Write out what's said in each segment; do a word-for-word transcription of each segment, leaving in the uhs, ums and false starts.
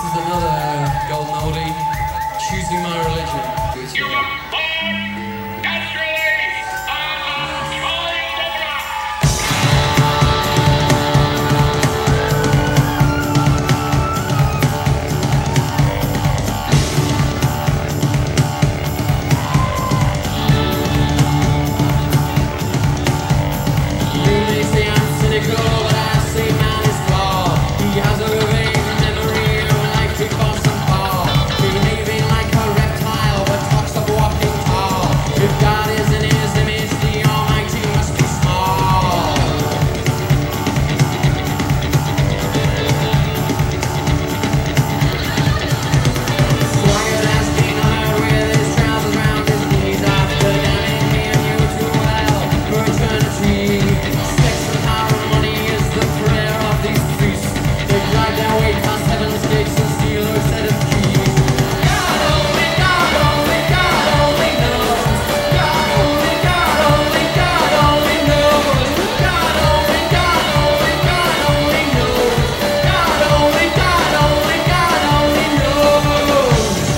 is another golden oldie, Choosing My Religion. You were born naturally on You may say I'm cynical, but I say man is flawed. He has a vague memory of a life to cross and fall. Behaving like a reptile, but talks of walking tall. If God is in his image, the Almighty must be small. Swaggered as King Lear with his trousers round his knees, after damning me and you to hell for eternity. Sex and power and money is the prayer of these priests. They drag their way past heaven's gates and steal her set of keys. God only, God only, God only knows. God only, God only, God only knows. God only, God only, God only knows. God only, God only, God only knows.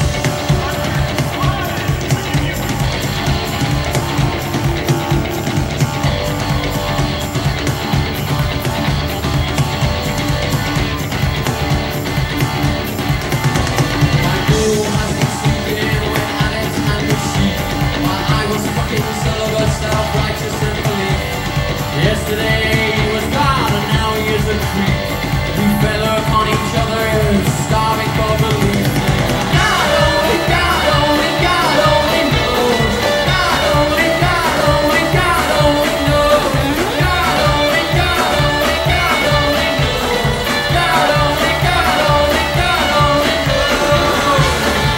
My guru has been sleeping with addicts and the sheep, while I was fucking celibate, self-righteous and belief. Yesterday he was God and now he is a creep. We fell upon each other, starving for belief. God only, God only, God only knows. God only, God only, God only knows. God only, God only, God only knows. God only, God only, God only knows.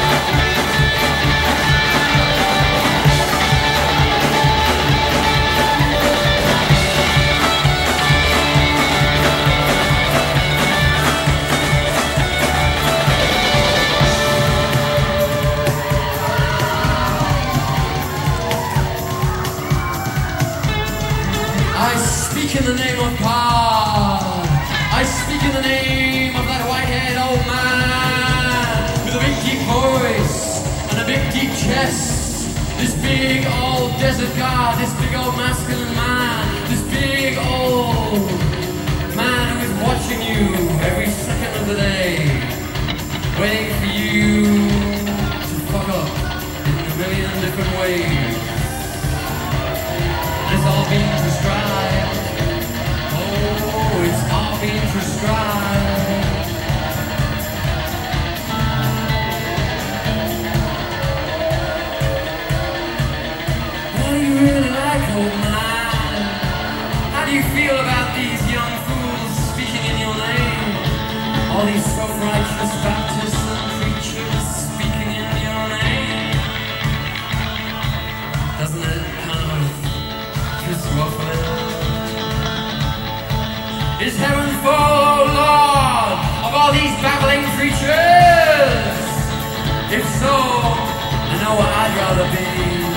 I speak in the name of God. I speak in the name of that white-haired old man with a big deep voice and a big deep chest. This big old desert god, this big old masculine man, this big old man who is watching you every second of the day, waiting for you to fuck up in a million different ways. It's all being prescribed. Oh, it's all being prescribed. What do you really like, old man? How do you feel about these young fools speaking in your name? All these self-righteous Baptists and preachers speaking in your name? Doesn't it kind of piss you off a little? Is heaven full, oh Lord, of all these babbling preachers? If so, I know what I'd rather be.